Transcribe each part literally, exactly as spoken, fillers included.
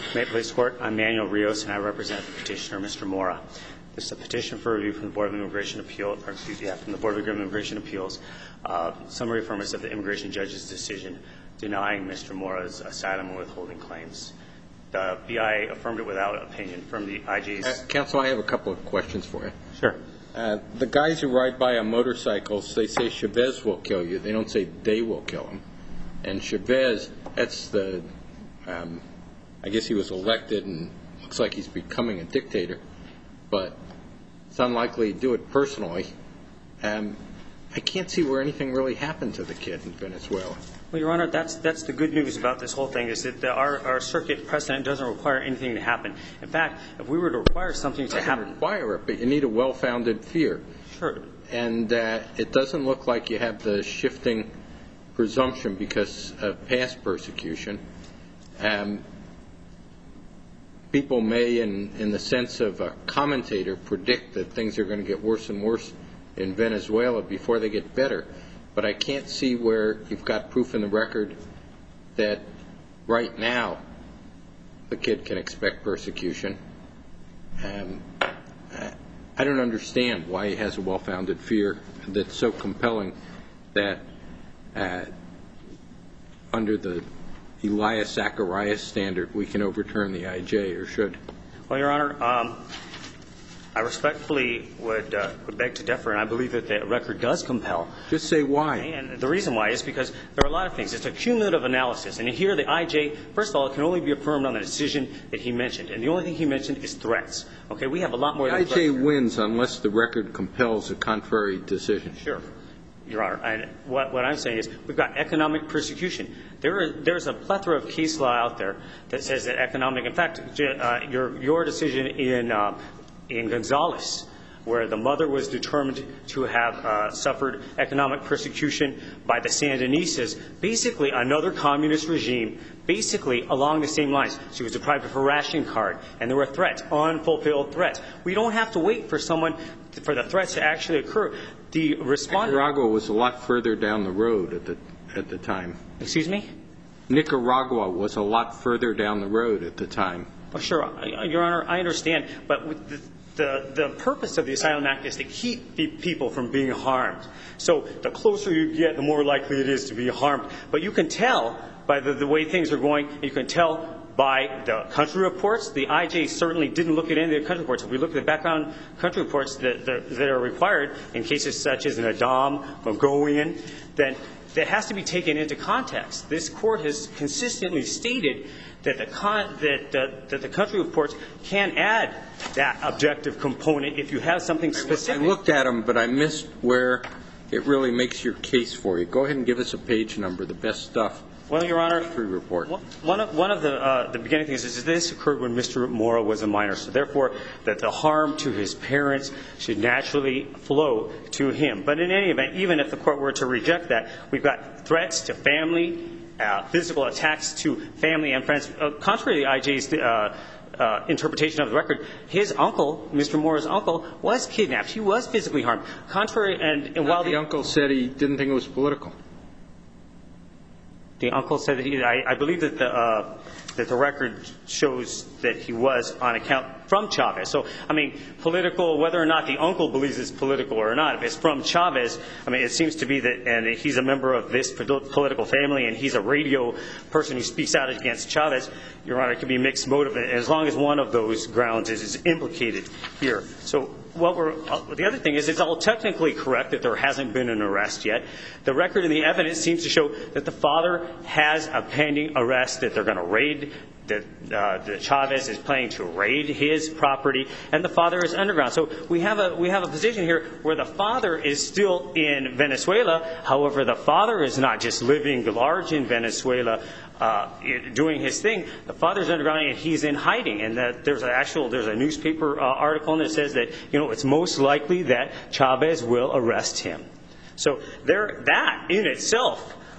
May it please the Court, I'm Manuel Rios, and I represent the petitioner, Mister Mora. This is a petition for review from the Board of Immigration Appeals, or excuse me, yeah, from the Board of Immigration Appeals, uh, summary affirmance of the immigration judge's decision denying Mister Mora's asylum and withholding claims. The B I affirmed it without opinion from the I J's. Uh, counsel, I have a couple of questions for you. Sure. Uh, the guys who ride by on motorcycles, they say Chavez will kill you. They don't say they will kill him. And Chavez, that's the, um, I guess he was elected and looks like he's becoming a dictator, but it's unlikely to do it personally. Um, I can't see where anything really happened to the kid in Venezuela. Well, Your Honor, that's that's the good news about this whole thing is that the, our, our circuit precedent doesn't require anything to happen. In fact, if we were to require something to happen... It doesn't require it, but you need a well-founded fear. Sure. And uh, it doesn't look like you have the shifting presumption because of past persecution. Um, people may, in, in the sense of a commentator, predict that things are going to get worse and worse in Venezuela before they get better. But I can't see where you've got proof in the record that right now the kid can expect persecution. Um, I don't understand why he has a well-founded fear that's so compelling that uh, under the Elias Zacharias standard we can overturn the I J or should. Well, Your Honor, um, I respectfully would, uh, would beg to differ, and I believe that the record does compel. Just say why. And the reason why is because there are a lot of things. It's a cumulative analysis. And here the I J, first of all, it can only be affirmed on the decision that he mentioned. And the only thing he mentioned is threats. Okay, we have a lot more the than threats. The I J wins unless the record compels a contrary decision. Sure, Your Honor. And what, what I'm saying is we've got economic persecution. There are, there's a plethora of case law out there that says that economic, in fact, uh, your, your decision in uh, in Gonzales, where the mother was determined to have uh, suffered economic persecution by the Sandinistas, basically another communist regime, basically along the same lines. She was deprived of her ration card, and there were threats, unfulfilled threats. We don't have to wait for someone, to, for the threats to actually occur. The respondent... Nicaragua was a lot further down the road at the, at the time. Excuse me? Nicaragua was a lot further down the road at the time. Well, sure, Your Honor, I understand, but with the, the, the purpose of the Asylum Act is to keep people from being harmed. So the closer you get, the more likely it is to be harmed. But you can tell by the, the way things are going, you can tell by the country reports. The I J certainly didn't look at any of the country reports. If we look at the background country reports that, that, that are required in cases such as an Adam, Mongolian, then that has to be taken into context. This Court has consistently stated that the, con, that, uh, that the country reports can add that objective component if you have something specific. I looked at them, but I missed where it really makes your case for you. Go ahead and give us a page number, the best stuff. Well, Your Honor, report. one of, one of the, uh, the beginning things is that this occurred when Mister Mora was a minor. So therefore, that the harm to his parents should naturally flow to him. But in any event, even if the Court were to reject that, we've got threats to family, uh, physical attacks to family and friends. Uh, contrary to the I J's uh, uh, interpretation of the record, his uncle, Mister Mora's uncle, was kidnapped. He was physically harmed. Contrary, and, and while the, the uncle said he didn't think it was political. The uncle said that he, I, I believe that the, uh, that the record shows that he was on account from Chavez. So, I mean, political, whether or not the uncle believes it's political or not, if it's from Chavez, I mean, it seems to be that, and he's a member of this political family and he's a radio person who speaks out against Chavez, Your Honor, it could be mixed motive as long as one of those grounds is, is implicated here. So, what we're, uh, the other thing is it's all technically correct that there hasn't been an arrest yet. The record and the evidence seems to show that the father has a pending arrest, that they're going to raid, that, uh, that Chavez is planning to raid his property, and the father is underground. So we have a we have a position here where the father is still in Venezuela. However, the father is not just living large in Venezuela, uh, doing his thing. The father's underground and he's in hiding. And that there's an actual there's a newspaper uh, article that says that you know it's most likely that Chavez will arrest him. So there, that in itself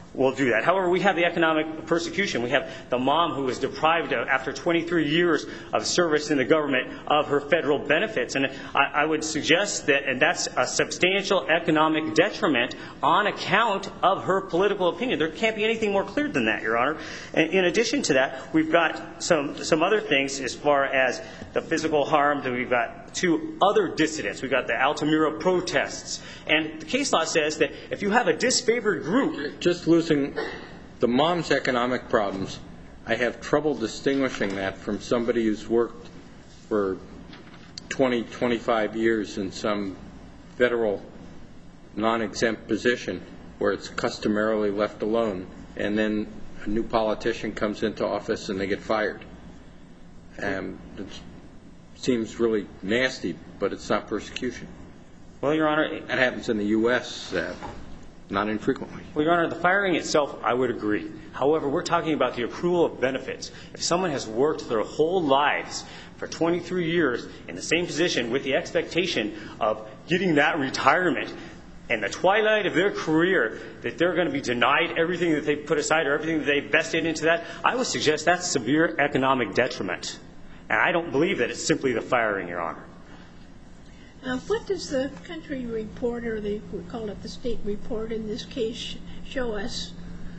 will do that. However, we have the economic persecution. We have the mom who was deprived of, after twenty-three years of service in the government, of her federal benefits. And I, I would suggest that, and that's a substantial economic detriment on account of her political opinion. There can't be anything more clear than that, Your Honor. And in addition to that, we've got some, some other things as far as the physical harm. That we've got two other dissidents. We've got the Altamira protests. And the case law says that if you have a disfavored group... Just losing the mom's economic problems, I have trouble distinguishing that from somebody who's worked for twenty, twenty-five years in some federal non-exempt position where it's customarily left alone, and then a new politician comes into office and they get fired. Um, it seems really nasty, but it's not persecution. Well, Your Honor... That happens in the U S Uh, not infrequently. Well, Your Honor, the firing itself, I would agree. However, we're talking about the accrual of benefits. If someone has worked their whole lives for twenty-three years in the same position with the expectation of getting that retirement, in the twilight of their career, that they're going to be denied everything that they put aside or everything that they vested into that, I would suggest that's severe economic detriment. And I don't believe that it's simply the firing, Your Honor. Uh, what does the country report, or the, we call it the state report in this case, show us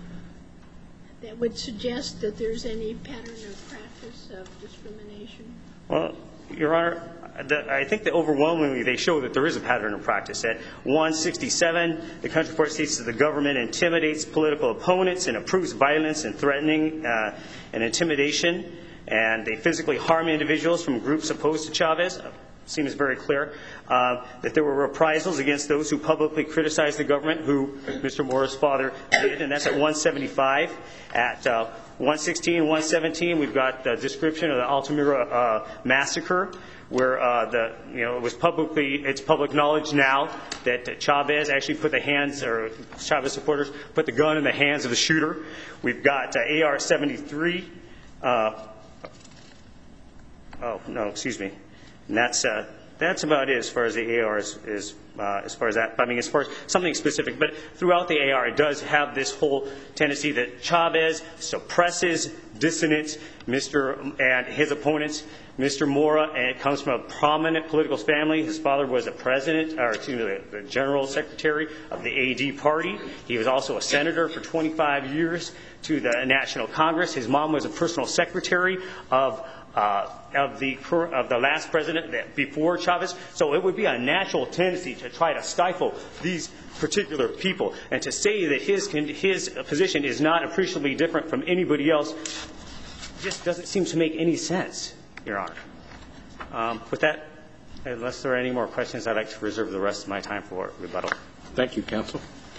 that would suggest that there's any pattern or practice of discrimination? Well, Your Honor, the, I think that overwhelmingly they show that there is a pattern of practice. At one sixty-seven, the country report states that the government intimidates political opponents and approves violence and threatening uh, and intimidation, and they physically harm individuals from groups opposed to Chavez. Seems very clear uh, that there were reprisals against those who publicly criticized the government, who Mister Mora's father did, and that's at one seventy-five. At uh, one sixteen and one seventeen, we've got the description of the Altamira uh, massacre, where uh, the you know it was publicly it's public knowledge now that Chavez actually put the hands, or Chavez supporters put the gun in the hands of the shooter. We've got uh, A R seventy-three. Uh, oh no, excuse me. And that's uh, that's about it as far as the A R is, is uh, as far as that. I mean, as far as something specific. But throughout the A R, it does have this whole tendency that Chavez suppresses dissidents, Mister and his opponents. Mister Mora, and it comes from a prominent political family. His father was a president, or excuse me, the, the general secretary of the A D party. He was also a senator for twenty-five years to the National Congress. His mom was a personal secretary of. Uh, of the of the last president that before Chavez. So it would be a natural tendency to try to stifle these particular people, and to say that his his position is not appreciably different from anybody else just doesn't seem to make any sense, Your Honor. Um, with that, unless there are any more questions, I'd like to reserve the rest of my time for rebuttal. Thank you, counsel.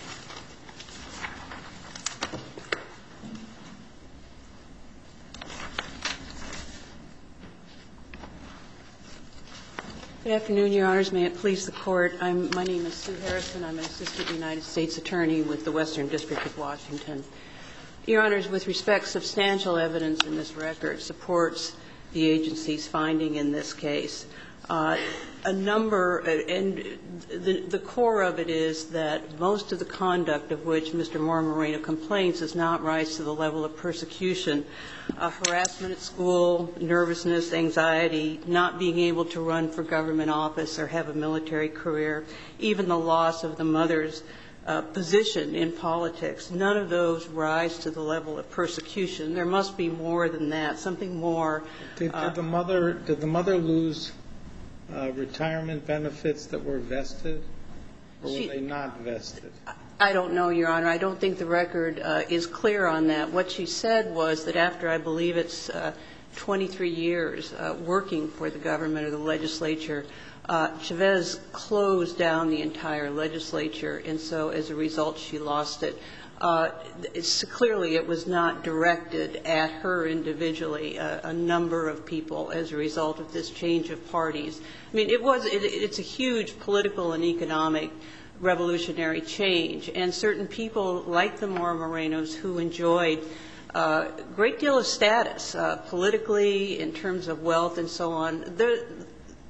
Good afternoon, Your Honors. May it please the Court. I'm, my name is Sue Harrison. I'm an Assistant United States Attorney with the Western District of Washington. Your Honors, with respect, substantial evidence in this record supports the agency's finding in this case. Uh, a number, and the, the core of it is that most of the conduct of which Mister Mora-Moreno complains does not rise to the level of persecution. Uh, harassment at school, nervousness, anxiety, not being able to run for government office or have a military career, even the loss of the mother's uh, position in politics. None of those rise to the level of persecution. There must be more than that, something more. Did, uh, did the mother did the mother lose Uh, retirement benefits that were vested, or were She, they not vested? I don't know, Your Honor. I don't think the record uh, is clear on that. What she said was that after, I believe it's uh, twenty-three years uh, working for the government or the legislature, uh, Chavez closed down the entire legislature, and so as a result she lost it. Uh, it's, clearly it was not directed at her individually, uh, a number of people as a result of this change of parties. I mean, it was, it, it's a huge political and economic revolutionary change, and certain people like the Mora-Morenos who enjoyed uh, a great deal of status uh, politically, in terms of wealth and so on,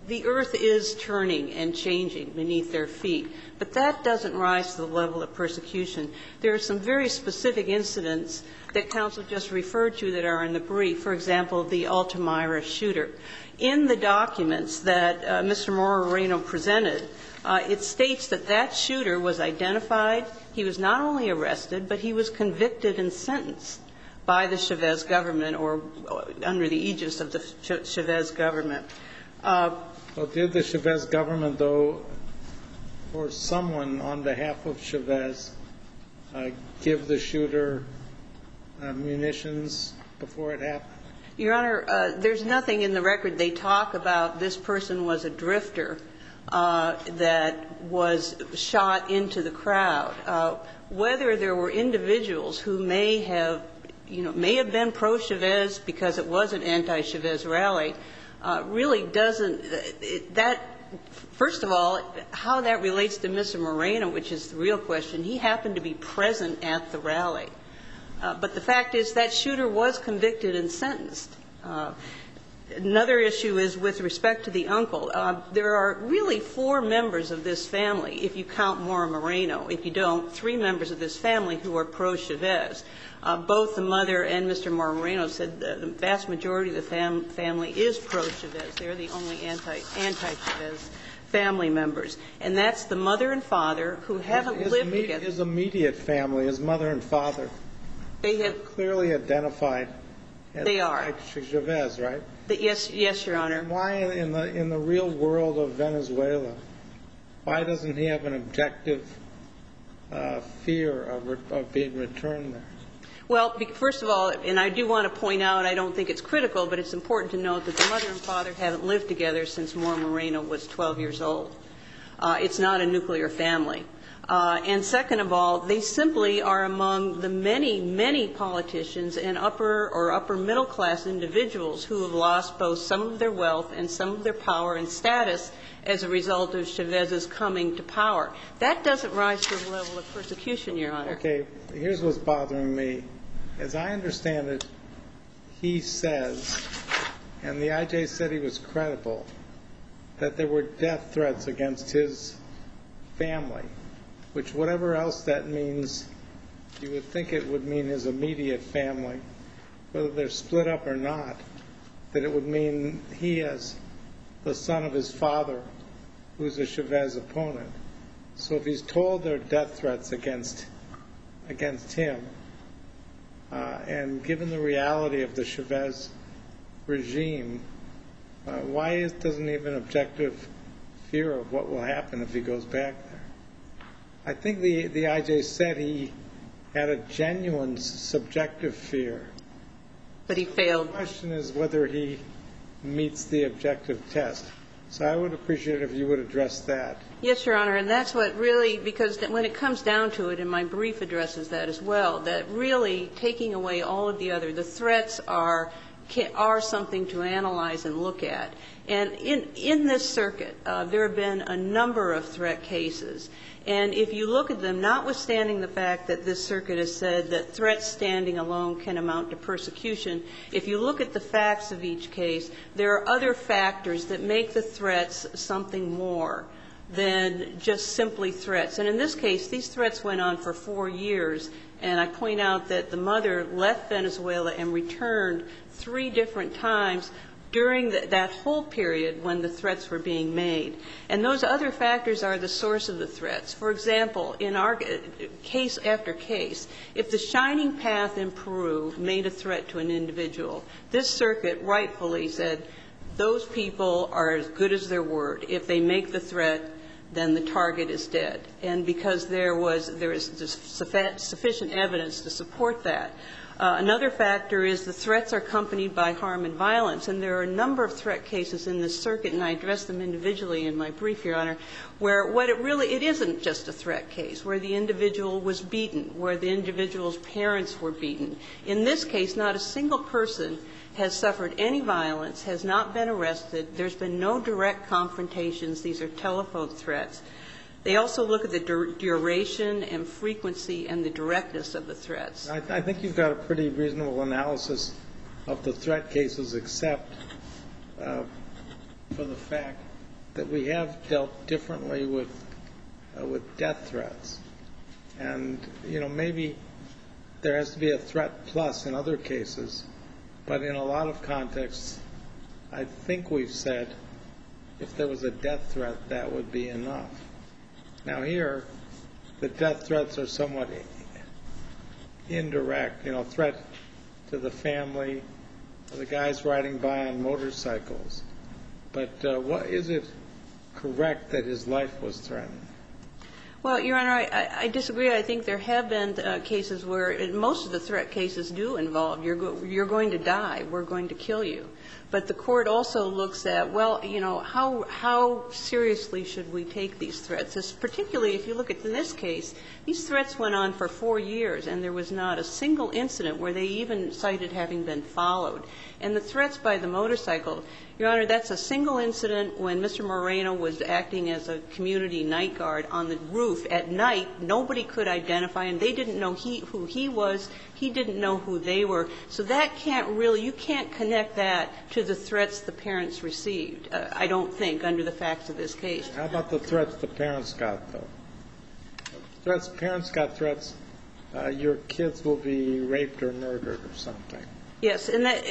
the earth is turning and changing beneath their feet, but that doesn't rise to the level of persecution. There are some very specific incidents that counsel just referred to that are in the brief. For example, the Altamira shooter. In the documents that uh, Mister Moreno presented, uh, it states that that shooter was identified. He was not only arrested, but he was convicted and sentenced by the Chavez government, or under the aegis of the Ch- Chavez government. Uh, Well, did the Chavez government, though, or someone on behalf of Chavez, uh, give the shooter uh, munitions before it happened? Your Honor, uh, there's nothing in the record. They talk about this person was a drifter uh, that was shot into the crowd. Uh, whether there were individuals who may have, you know, may have been pro-Chavez because it was an anti-Chavez rally, uh, really doesn't, it, that, first of all, how that relates to Mister Moreno, which is the real question. He happened to be present at the rally. Uh, but the fact is that shooter was convicted and sentenced. Uh, another issue is with respect to the uncle. Uh, there are really four members of this family, if you count Mora Moreno. If you don't, three members of this family who are pro-Chavez. Uh, both the mother and Mister Mora Moreno said the, the vast majority of the fam- family is pro-Chavez. They're the only anti, anti-Chavez family members. And that's the mother and father who haven't his, lived his together. His immediate family, his mother and father, They have clearly identified as They are. like Chavez, right? The, yes, yes, Your Honor. And why in the in the real world of Venezuela, why doesn't he have an objective uh, fear of, re- of being returned there? Well, be- first of all, and I do want to point out, I don't think it's critical, but it's important to note that the mother and father haven't lived together since Mora Moreno was twelve years old. Uh, it's not a nuclear family. Uh, and second of all, they simply are among the many, many politicians and upper or upper middle class individuals who have lost both some of their wealth and some of their power and status as a result of Chavez's coming to power. That doesn't rise to the level of persecution, Your Honor. Okay, here's what's bothering me. As I understand it, he says, and the I J said he was credible, that there were death threats against his family, which whatever else that means, you would think it would mean his immediate family, whether they're split up or not, that it would mean he as the son of his father, who's a Chavez opponent. So if he's told there are death threats against against him, uh, and given the reality of the Chavez regime, uh, why is, doesn't he have an objective fear of what will happen if he goes back there? I think the, the I J said he had a genuine subjective fear. But he failed. The question is whether he meets the objective test. So I would appreciate it if you would address that. Yes, Your Honor, and that's what really, because when it comes down to it, and my brief addresses that as well, that really taking away all of the other, the threats are are something to analyze and look at. And in, in this circuit, uh, there have been a number of threat cases. And if you look at them, notwithstanding the fact that this circuit has said that threats standing alone can amount to persecution, if you look at the facts of each case, there are other factors that make the threats something more than just simply threats. And in this case, these threats went on for four years. And I point out that the mother left Venezuela and returned three different times during the, that whole period when the threats were being made. And those other factors are the source of the threats. For example, in our case after case, if the Shining Path in Peru made a threat to an individual, this circuit rightfully said those people are as good as their word. If they make the threat, then the target is dead. And because there was there is sufficient evidence to support that. Uh, another factor is the threats are accompanied by harm and violence, and there are a number of threat cases in this circuit, and I address them individually in my brief, Your Honor, where what it really, it isn't just a threat case, where the individual was beaten, where the individual's parents were beaten. In this case, not a single person has suffered any violence, has not been arrested. There's been no direct confrontations. These are telephone threats. They also look at the dur- duration and frequency and the directness of the threats. I, I think you've got a pretty reasonable analysis of the threat cases, except uh, for the fact that we have dealt differently with uh, with death threats. And, you know, maybe there has to be a threat plus in other cases, but in a lot of contexts, I think we've said if there was a death threat, that would be enough. Now here, the death threats are somewhat indirect, you know, threat to the family, the guys riding by on motorcycles. But uh, what is it correct that his life was threatened? Well, Your Honor, I, I disagree. I think there have been uh, cases where it, most of the threat cases do involve you're, go, you're going to die, we're going to kill you. But the court also looks at, well, you know, how, how seriously should we take these threats? This, particularly if you look at in this case, these threats went on for four years, and there was not a single incident where they even cited having been followed. And the threats by the motorcycle, Your Honor, that's a single incident when Mister Moreno was acting as a community night guard on the roof at night. Nobody could identify him. They didn't know he, who he was. He didn't know who they were. So that can't really, you can't connect that to the threats the parents received, uh, I don't think, under the facts of this case. How about the threats the parents got, though? Threats, parents got threats, uh, your kids will be raped or murdered or something. Yes, and that,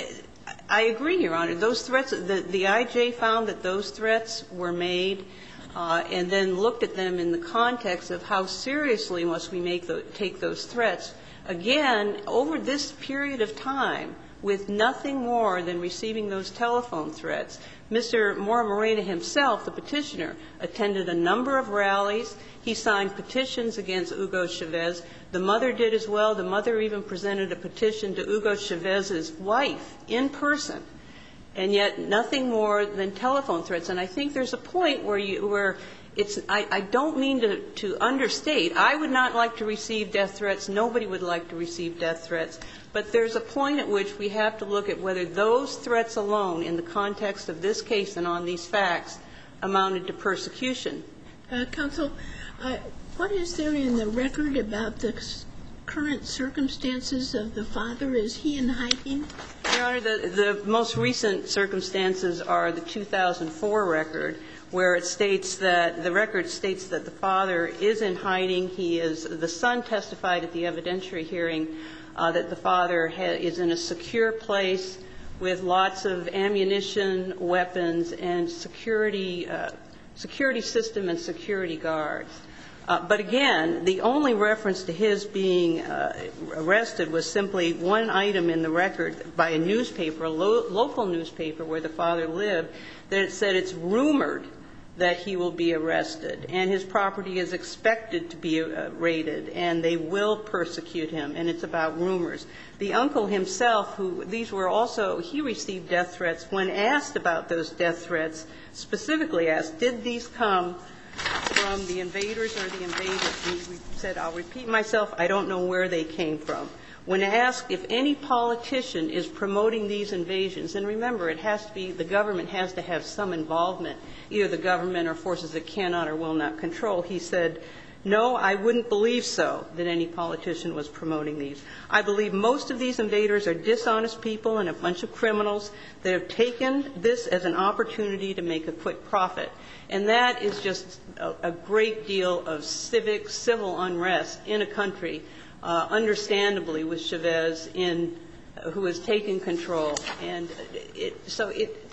I agree, Your Honor. Those threats, the, the I J found that those threats were made uh, and then looked at them in the context of how seriously must we make the, take those threats. Again, over this period of time, with nothing more than receiving those telephone threats, Mister Mora Moreno himself, the petitioner, attended a number of rallies. He signed petitions against Hugo Chavez. The mother did as well. The mother even presented a petition to Hugo Chavez's wife in person, and yet nothing more than telephone threats. And I think there's a point where you, where it's, I, I don't mean to, to understate. I would not like to receive death threats. Nobody would like to receive death threats. But there's a point at which we have to look at whether those threats alone, in the context of this case and on these facts, amounted to persecution. Uh, counsel, uh, what is there in the record about the current circumstances of the father? Is he in hiding? Your Honor, the, the most recent circumstances are the two thousand four record, where it states that the record states that the father is in hiding. He is, the son testified at the evidentiary hearing uh, that the father ha is in a secure place with lots of ammunition, weapons, and security, uh, security system and security guards. Uh, but again, the only reference to his being uh, arrested was simply one item in the record by a newspaper, a lo local newspaper where the father lived, that it said it's rumored that he will be arrested, and his property is expected to be uh, raided, and they will persecute him, and it's about rumors. The uncle himself, who these were also, he received death threats. When asked about those death threats, specifically asked, did these come from the invaders or the invaders? And he said, I'll repeat myself, I don't know where they came from. When asked if any politician is promoting these invasions, and remember, it has to be, the government has to have some involvement, either the government or forces that cannot or will not control, he said, no, I wouldn't believe so, that any politician was promoting these. I believe most of these invaders are dishonest people and a bunch of criminals that have taken this as an opportunity to make a quick profit. And that is just a, a great deal of civic, civil unrest in a country, uh, understandably with Chavez in, uh, who has taken control. And it, so it,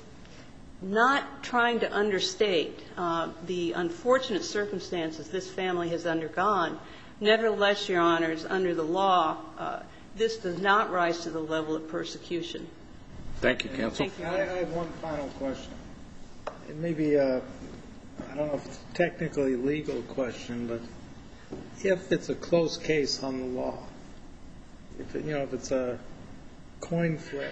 not trying to understate uh, the unfortunate circumstances this family has undergone, nevertheless, Your Honors, under the law, uh, this does not rise to the level of persecution. Thank you, counsel. Thank you. I, I have one final question. It may be a, I don't know if it's a technically legal question, but if it's a close case on the law, if it, you know, if it's a coin flip,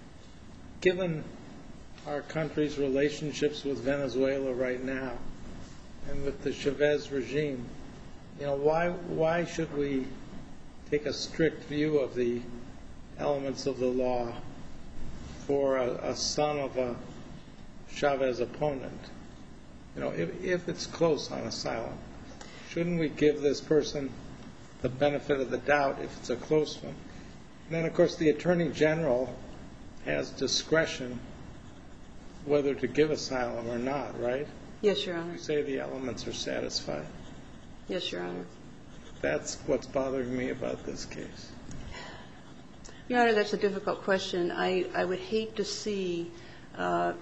given our country's relationships with Venezuela right now and with the Chavez regime, you know, why why should we take a strict view of the elements of the law for a, a son of a Chavez opponent? You know, if, if it's close on asylum, shouldn't we give this person the benefit of the doubt if it's a close one? And then, of course, the Attorney General has discretion whether to give asylum or not, right? Yes, Your Honor. You say the elements are satisfied. Yes, Your Honor. That's what's bothering me about this case. Your Honor, that's a difficult question. I, I would hate to see uh,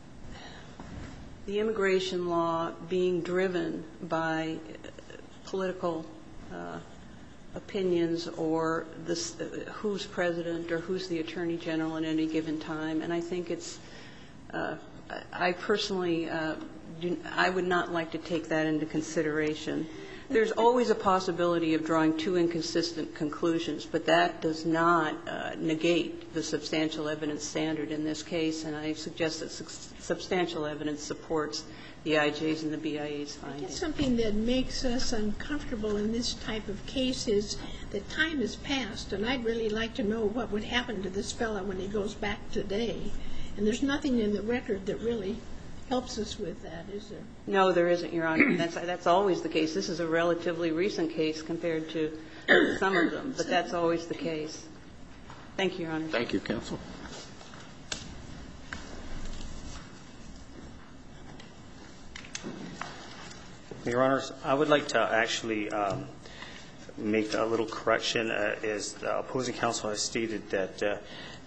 the immigration law being driven by political uh, opinions or this, uh, who's president or who's the attorney general at any given time. And I think it's, uh, I personally, uh, do, I would not like to take that into consideration. There's always a possibility of drawing two inconsistent conclusions, but that does not uh, negate the substantial evidence standard in this case, and I suggest that su- substantial evidence supports the I J's and the B I A's findings. Something that makes us uncomfortable in this type of case is that time has passed, and I'd really like to know what would happen to this fellow when he goes back today. And there's nothing in the record that really helps us with that, is there? No, there isn't, Your Honor. That's, that's always the case. This is a relatively recent case compared to some of them, but that's always the case. Thank you, Your Honor. Thank you, counsel. Your Honors, I would like to actually um, make a little correction. Uh, as the opposing counsel has stated that, uh,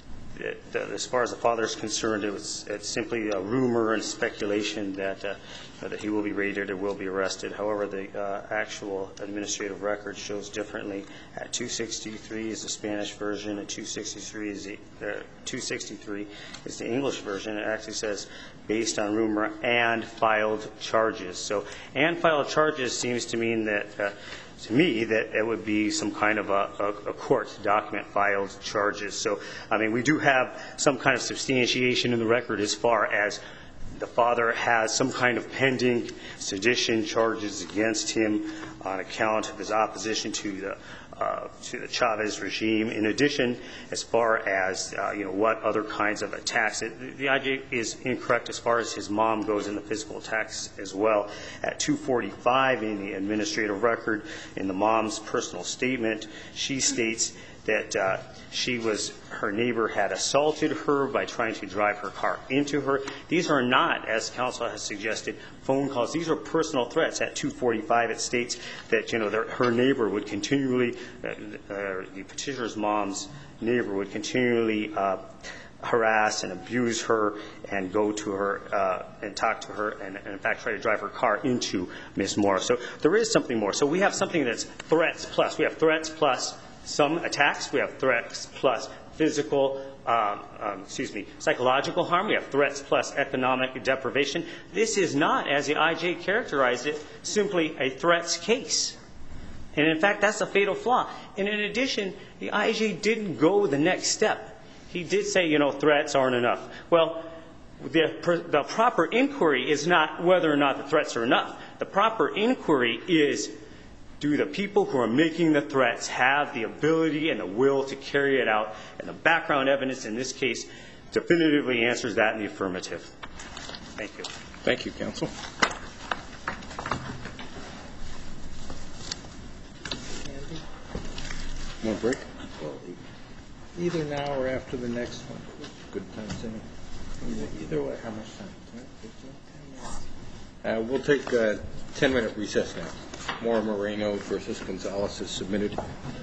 that, that as far as the father is concerned, it was it's simply a rumor and speculation that uh, that he will be raided or will be arrested. However, the uh, actual administrative record shows differently. At two sixty-three is the Spanish version, and two sixty-three is the uh, two sixty-three is the English version. It actually says based on rumor and filed charges. So, and filed charges seems to mean that, uh, to me, that it would be some kind of a, a, a court document filed charges. So, I mean, we do have some kind of substantiation in the record as far as the father has some kind of pending sedition charges against him on account of his opposition to the uh, to the Chavez regime. In addition, as far as uh, you know, what other kinds of attacks, it, the I J is incorrect as far as his mom goes in the physical attacks as well. At two forty-five in the administrative record, in the mom's personal statement, she states that uh, she was, her neighbor had assaulted her by trying to drive her car into her. These are not, as counsel has suggested, phone calls. These are personal threats. At two forty-five, it states that, you know, her neighbor would continually, uh, uh, the petitioner's mom's neighbor would continually uh, harass and abuse her and go to her uh, and talk to her and, and, in fact, try to drive her car into Miss Morris. So there is something more. So we have something that's threats plus. We have threats plus some attacks. We have threats plus physical, um, um, excuse me, psychological harm. We have threats plus economic deprivation. This is not, as the I J characterized it, simply a threats case. And in fact, that's a fatal flaw. And in addition, the I J didn't go the next step. He did say, you know, threats aren't enough. Well, the, the proper inquiry is not whether or not the threats are enough. The proper inquiry is, do the people who are making the threats have the ability and the will to carry it out? And the background evidence in this case definitively answers that in the affirmative. Thank you. Thank you, counsel. Want a break? Well, either now or after the next one. Good time, Sammy. Either way. How much time? Uh, we'll take a ten-minute recess now. Maura Moreno versus Gonzalez is submitted.